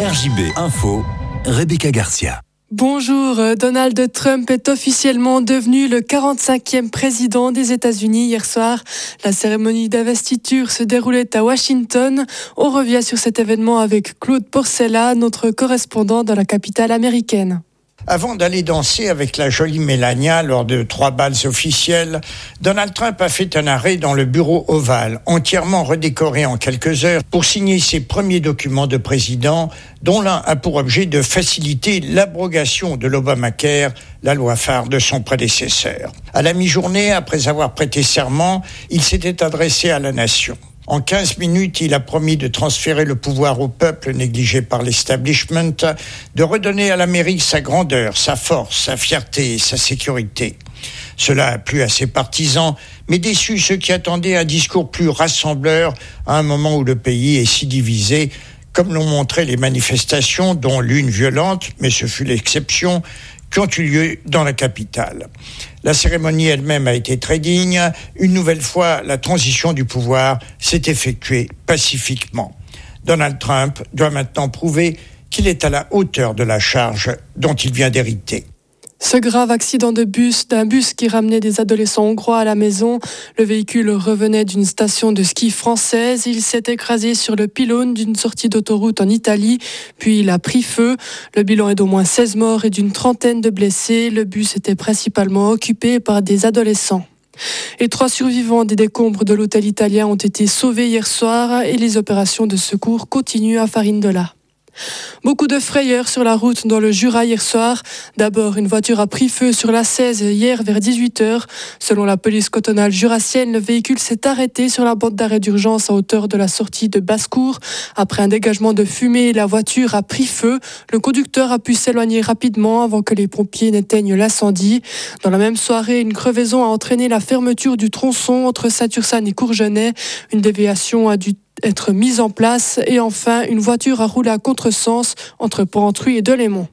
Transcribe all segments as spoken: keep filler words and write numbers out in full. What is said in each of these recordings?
R J B Info, Rebecca Garcia. Bonjour, Donald Trump est officiellement devenu le quarante-cinquième président des États-Unis hier soir. La cérémonie d'investiture se déroulait à Washington. On revient sur cet événement avec Claude Porcella, notre correspondant dans la capitale américaine. Avant d'aller danser avec la jolie Melania lors de trois bals officiels, Donald Trump a fait un arrêt dans le bureau ovale, entièrement redécoré en quelques heures, pour signer ses premiers documents de président, dont l'un a pour objet de faciliter l'abrogation de l'Obamacare, la loi phare de son prédécesseur. À la mi-journée, après avoir prêté serment, il s'était adressé à la nation. En quinze minutes, il a promis de transférer le pouvoir au peuple négligé par l'establishment, de redonner à l'Amérique sa grandeur, sa force, sa fierté et sa sécurité. Cela a plu à ses partisans, mais déçu ceux qui attendaient un discours plus rassembleur à un moment où le pays est si divisé, comme l'ont montré les manifestations, dont l'une violente, mais ce fut l'exception, qui ont eu lieu dans la capitale. La cérémonie elle-même a été très digne. Une nouvelle fois, la transition du pouvoir s'est effectuée pacifiquement. Donald Trump doit maintenant prouver qu'il est à la hauteur de la charge dont il vient d'hériter. Ce grave accident de bus, d'un bus qui ramenait des adolescents hongrois à la maison. Le véhicule revenait d'une station de ski française. Il s'est écrasé sur le pylône d'une sortie d'autoroute en Italie, puis il a pris feu. Le bilan est d'au moins seize morts et d'une trentaine de blessés. Le bus était principalement occupé par des adolescents. Et trois survivants des décombres de l'hôtel italien ont été sauvés hier soir et les opérations de secours continuent à Farindola. Beaucoup de frayeurs sur la route dans le Jura hier soir. D'abord, une voiture a pris feu sur l'A seize hier vers dix-huit heures. Selon la police cantonale jurassienne, le véhicule s'est arrêté sur la bande d'arrêt d'urgence à hauteur de la sortie de Basse-Cour. Après un dégagement de fumée, la voiture a pris feu. Le conducteur a pu s'éloigner rapidement avant que les pompiers n'éteignent l'incendie. Dans la même soirée, une crevaison a entraîné la fermeture du tronçon entre Saint-Ursanne et Courgenay. Une déviation a dû être mise en place et enfin une voiture a roulé à contresens entre Porrentruy et Delémont.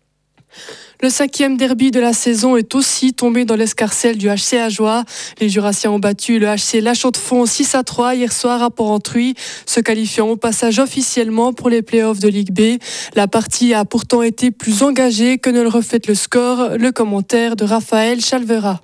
Le cinquième derby de la saison est aussi tombé dans l'escarcelle du H C Ajoie. Les Jurassiens ont battu le H C La Chaux-de-Fonds six à trois hier soir à Porrentruy, se qualifiant au passage officiellement pour les play-offs de Ligue B. La partie a pourtant été plus engagée que ne le reflète le score. Le commentaire de Raphaël Chalvera.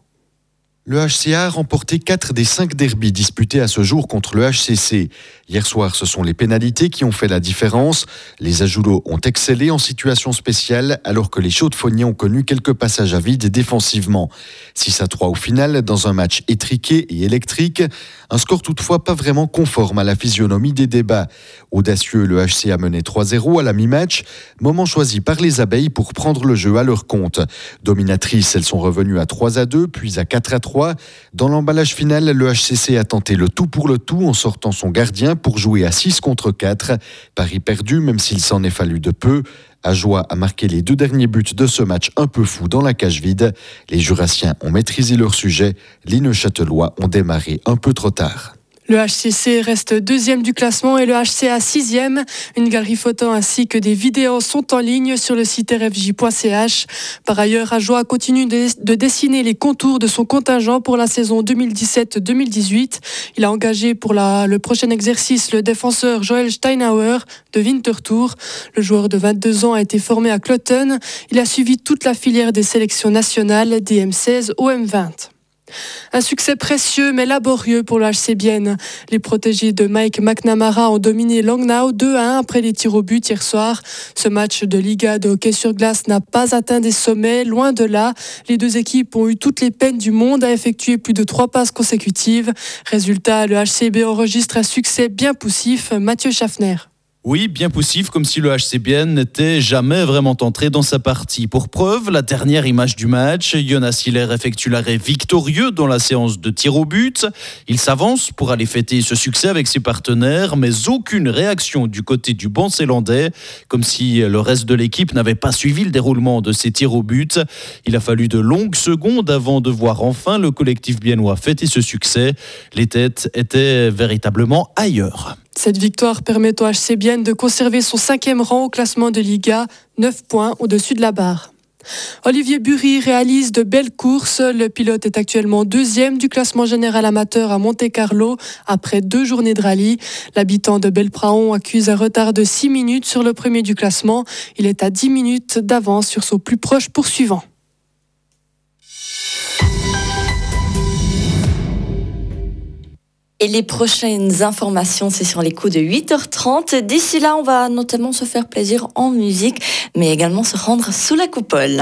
Le H C A a remporté quatre des cinq derbys disputés à ce jour contre le H C C. Hier soir, ce sont les pénalités qui ont fait la différence. Les Ajoulots ont excellé en situation spéciale, alors que les Chaux-de-Fonniers ont connu quelques passages à vide défensivement. six à trois au final, dans un match étriqué et électrique. Un score toutefois pas vraiment conforme à la physionomie des débats. Audacieux, le H C A menait trois zéro à la mi-match, moment choisi par les Abeilles pour prendre le jeu à leur compte. Dominatrices, elles sont revenues à trois à deux, puis à quatre à trois. Dans l'emballage final, le H C C a tenté le tout pour le tout en sortant son gardien pour jouer à six contre quatre. Pari perdu, même s'il s'en est fallu de peu. Ajoie a marqué les deux derniers buts de ce match un peu fou dans la cage vide. Les Jurassiens ont maîtrisé leur sujet. Les Neuchâtelois ont démarré un peu trop tard. Le H C C reste deuxième du classement et le H C A sixième. Une galerie photo ainsi que des vidéos sont en ligne sur le site r f j point c h. Par ailleurs, Ajoie continue de dessiner les contours de son contingent pour la saison deux mille dix-sept deux mille dix-huit. Il a engagé pour la, le prochain exercice le défenseur Joël Steinhauer de Winterthur. Le joueur de vingt-deux ans a été formé à Cloton. Il a suivi toute la filière des sélections nationales D M seize au M vingt. Un succès précieux mais laborieux pour le H C Bienne. Les protégés de Mike McNamara ont dominé Langnau deux à un après les tirs au but hier soir. Ce match de Liga de hockey sur glace n'a pas atteint des sommets, loin de là. Les deux équipes ont eu toutes les peines du monde à effectuer plus de trois passes consécutives. Résultat, le H C B enregistre un succès bien poussif. Mathieu Schaffner. Oui, bien poussif, comme si le H C Bienne n'était jamais vraiment entré dans sa partie. Pour preuve, la dernière image du match, Jonas Hiller effectue l'arrêt victorieux dans la séance de tir au but. Il s'avance pour aller fêter ce succès avec ses partenaires, mais aucune réaction du côté du banc zélandais, comme si le reste de l'équipe n'avait pas suivi le déroulement de ces tirs au but. Il a fallu de longues secondes avant de voir enfin le collectif biennois fêter ce succès. Les têtes étaient véritablement ailleurs. Cette victoire permet au H C Bienne de conserver son cinquième rang au classement de Liga, neuf points au-dessus de la barre. Olivier Bury réalise de belles courses. Le pilote est actuellement deuxième du classement général amateur à Monte-Carlo après deux journées de rallye. L'habitant de Belpraon accuse un retard de six minutes sur le premier du classement. Il est à dix minutes d'avance sur son plus proche poursuivant. Et les prochaines informations, c'est sur les coups de huit heures trente. D'ici là, on va notamment se faire plaisir en musique, mais également se rendre sous la coupole.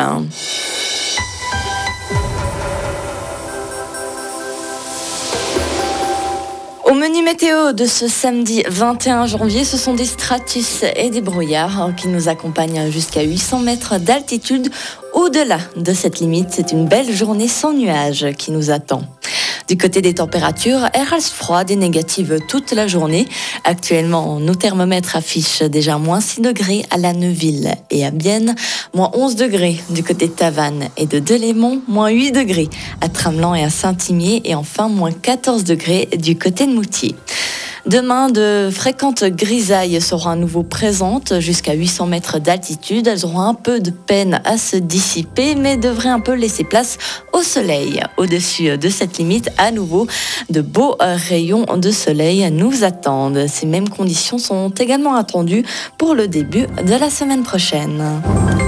Au menu météo de ce samedi vingt et un janvier, ce sont des stratus et des brouillards qui nous accompagnent jusqu'à huit cents mètres d'altitude. Au-delà de cette limite, c'est une belle journée sans nuages qui nous attend. Du côté des températures, elles restent froides et négatives toute la journée. Actuellement, nos thermomètres affichent déjà moins six degrés à La Neuville et à Bienne, moins onze degrés du côté de Tavannes et de Delémont, moins huit degrés à Tramelan et à Saint-Imier et enfin moins quatorze degrés du côté de Moutier. Demain, de fréquentes grisailles seront à nouveau présentes jusqu'à huit cents mètres d'altitude. Elles auront un peu de peine à se dissiper, mais devraient un peu laisser place au soleil. Au-dessus de cette limite, à nouveau, de beaux rayons de soleil nous attendent. Ces mêmes conditions sont également attendues pour le début de la semaine prochaine.